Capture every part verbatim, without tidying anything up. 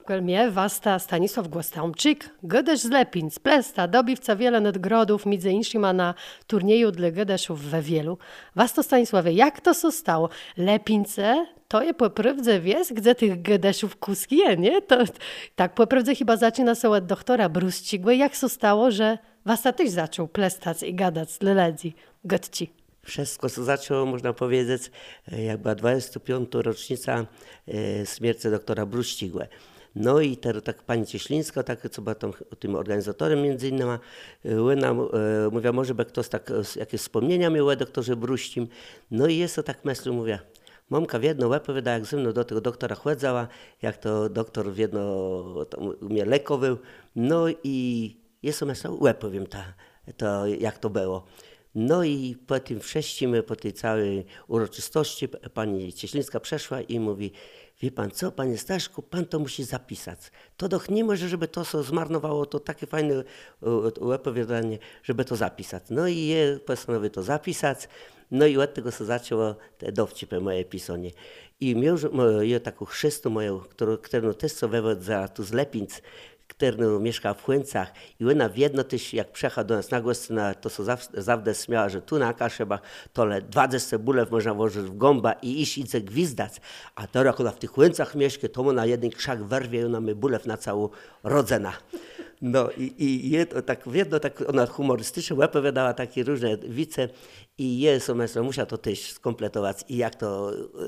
Mnie wasta Stanisław Głostamczyk, Gdesz z Lepin, z Plesta, dobiwca wiele nadgrodów, między innymi na turnieju dla Gdeszów we Wielu. Wasto Stanisławie, jak to so stało? Lepince to je po prawdzie wies, gdzie tych Gdeszów kuski je, nie? To, tak po prawdzie chyba zaczyna się od doktora Bruścigłe. Jak so stało, że wasta też zaczął plestać i gadać z ledzi, gdci? Wszystko, co zaczęło, można powiedzieć, jak była dwudziesta piąta rocznica e, śmierci doktora Bruścigłe. No i te, tak pani Cieślińska, tak, co była tam, tym organizatorem między innymi, ona e, mówiła, może by ktoś tak, jakieś wspomnienia miał o doktorze Bruścim. No i jest to tak myślę, mówię, mamka w jedno opowiada, jak ze mną do tego doktora chłedzała, jak to doktor w jedno mnie lekował. No i jest to myślę, opowiem to, to, jak to było. No i po tym wszystkim, po tej całej uroczystości pani Cieślińska przeszła i mówi, wie pan co, panie Staszku, pan to musi zapisać. To doch nie może, żeby to so zmarnowało, to takie fajne opowiadanie, żeby to zapisać. No i je postanowił to zapisać, no i od tego się zaczęło te dowcipy moje pisanie. I miał je taką chrzestę moją, którą, którą też co wywód za tu z Lepinc, który mieszka w Chłyncach i ona w jedno też, jak przyjechał do nas na Gostyna, to so zawsze śmiała, że tu na Kaszebach tole dwadzieścia bulew można włożyć w gąba i iść i gwizdać. A to jak ona w tych Chłyncach mieszka, to ona jeden krzak wyrwie i ona my bulew na całą rodzena. No i, i jedno, tak w jedno, tak ona humorystycznie opowiadała takie różne wice i jest, myślę, musiała to też skompletować i jak to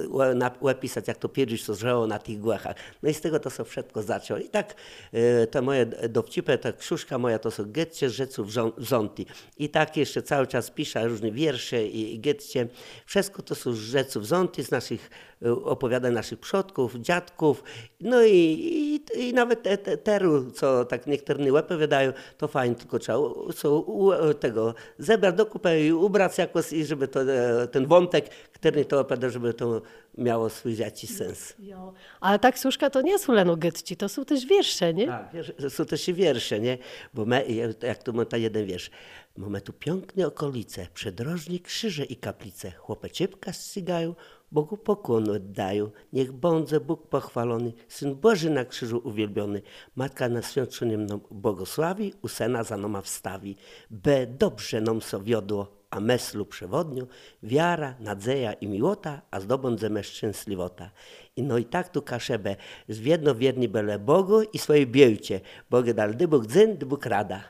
opisać, jak to pierś to zżało na tych głachach. No i z tego to sobie wszystko zaczęło. I tak e, te moje dowcipy, ta książka moja to są getcie rzeców wząti. I tak jeszcze cały czas piszę różne wiersze i, i getcie. Wszystko to są rzeczy wząti z naszych opowiadań naszych przodków, dziadków. No i, i, i nawet te, te, teru, co tak niektórzy opowiadają, to fajnie, tylko trzeba co, u, tego zebrać do kupy i ubrać jakoś, i żeby to, ten wątek, który to opowiada, żeby to miało swój jakiś sens. Jo. Ale tak suszka to nie są leno getci, to są też wiersze, nie? Tak, wiersze, są też i wiersze, nie? Bo my, jak tu mam ta jeden wiersz. Mamy tu piękne okolice, przydrożni krzyże i kaplice, chłopeczybka ścigają, Bogu pokłon oddają. Niech bądze Bóg pochwalony, Syn Boży na krzyżu uwielbiony. Matka na święconym nam błogosławi, u sena za noma wstawi. Be dobrze nam so wiodło, a meslu przewodniu, wiara, nadzieja i miłota, a zdobądze me szczęśliwota. I no i tak tu kaszebę, z jedno wierni byle Bogu i swojej biejcie. Bogu dal dybuk dzyn, dybuk rada.